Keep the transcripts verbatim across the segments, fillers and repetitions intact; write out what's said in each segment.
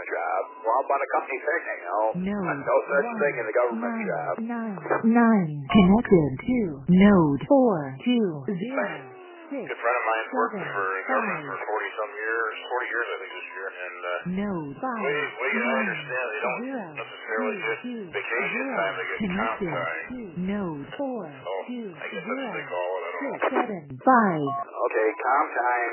job. Well, how about a company picnic? No. Node No such one, thing in the government nine, job. nine, nine. Connected to node four two zero six. Good friend of mine worked seven, for government five. for forty some years, forty years I think this year, and uh, Node we, five we I nine understand they don't zero necessarily two get two vacation zero. time, they get comp Connected time. to node four So two I guess that's what zero they call it. I don't six know. seven five. Okay, comp time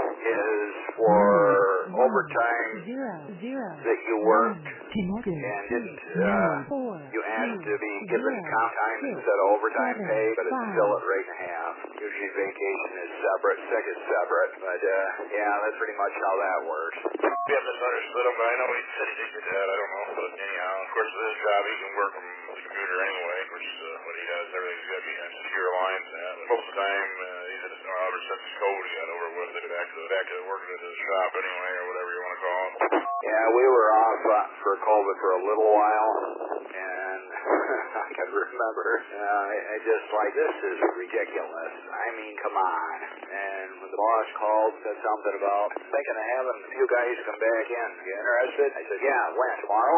is for Node one overtime zero zero that you one. worked Connected and to didn't, uh, node four you asked two to be given zero comp time six instead of overtime seven pay, but it's five. still at rate and a half. Usually vacation is separate, sick is separate, but uh, yeah, that's pretty much how that works. Yeah, misunderstood him, but I know he said he did get that. I don't know, but anyhow, of course, with his job, he can work from the computer anyway, which is uh, what he does. Everything's got to be on secure lines. And that. Most of the time, uh, he's at his, uh, ever since his code he got over with, they back to back to working at his shop anyway, or whatever you want to call it. Yeah, we were off uh, for COVID for a little while, and I can remember, uh, I, I just like, this is ridiculous. I mean, come on. And when the boss called, said something about thinking of having a few guys come back in. You interested? I said, yeah, when? Tomorrow?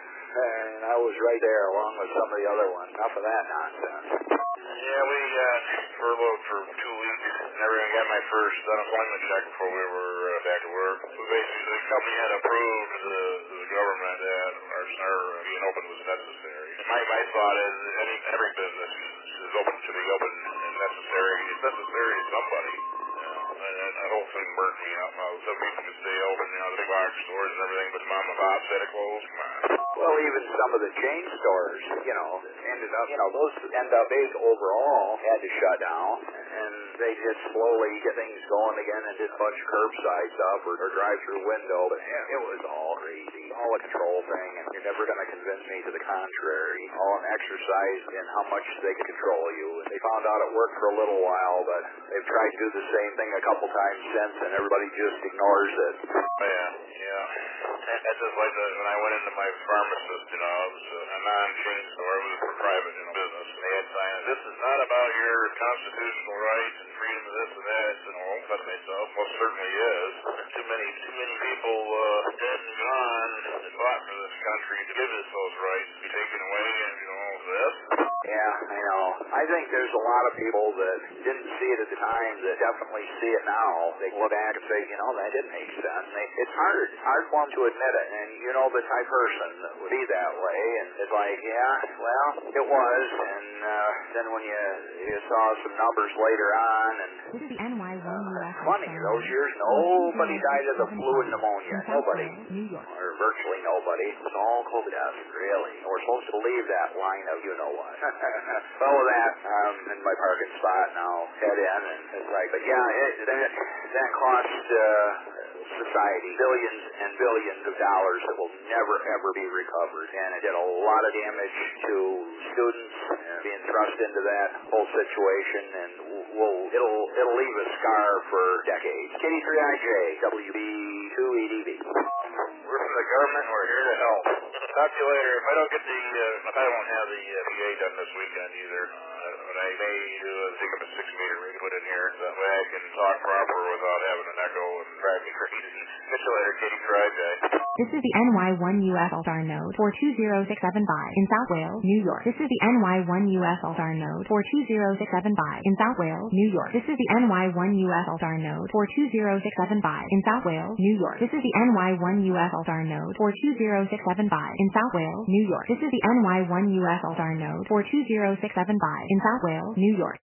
And I was right there along with some of the other ones. Enough of that nonsense. Yeah, we got furloughed for two weeks. Never even got my first unemployment check before we were uh, back to work. So basically, the company had approved the, the government that our, our being open was necessary. My, my thought is any every business is open to be open and necessary. It's necessary to somebody. You know, and, and that whole thing burned me out. Now, some people could stay open, you know, the big box stores and everything, but mom and pop said it closed. Come on. Well, even some of the chain stores, you know, ended up, you know, those end up big overall had to shut down, and they just slowly get things going again and did a bunch of curbside stuff or, or drive-through window, but it, it was all crazy, all a control thing, and you're never going to convince me to the contrary. All an exercise in how much they can control you. And they found out it worked for a little while, but they've tried to do the same thing a couple times since, and everybody just ignores it. Yeah, yeah. That's just like the, when I went into my pharmacist, you know, it was a, a non-chain store. It was for private, you know, business. And they had signs, this is not about your constitutional rights and freedom of this and that. I said, well, that's myself. Most certainly is. Too many, too many people uh, dead and gone that fought for this country to give us those rights to be taken away and, you know, all this. Yeah, I know. I think there's a lot of people that didn't see it at the time that definitely see it now. They look back and say, you know, that didn't make sense. They, it's hard. It's hard for them to admit it. And you know the type of person that would be that way. And it's like, yeah, well, it was. And uh, then when you, you saw some numbers later on, and This is the N Y one U S. funny, those years, nobody died of the flu and pneumonia. Nobody. New York. Or virtually nobody. It was all COVID deaths, really. And we're supposed to believe that line of you know what. Well, with that, I'm in my parking spot now, head in, and it's like, but yeah, it, that, that cost uh, society billions and billions of dollars that will never, ever be recovered. And it did a lot of damage to students uh, being thrust into that whole situation, and will it'll it'll leave a scar for decades. K D three I J, W B two E D V. We're from the government, we're here to help. Talk to you later. If I don't get the, uh, if I won't have the uh, P A done this weekend either, uh, but I may do a think of a six meter rig put in here, so that way I can talk proper without having an echo and drive me crazy. Catch you later, Katie Friday. This is the N Y one U S Altar node four two zero six seven five in South Wales, New York. This is the N Y one U S Altar node four two zero six seven five in South Wales, New York. This is the N Y one U S Altar node four two zero six seven five in South Wales, New York. This is the N Y one U S Altar node four two zero six seven five in South Wales, New York. This is the N Y one U S Altar node four two zero six seven five in South Wales, New York.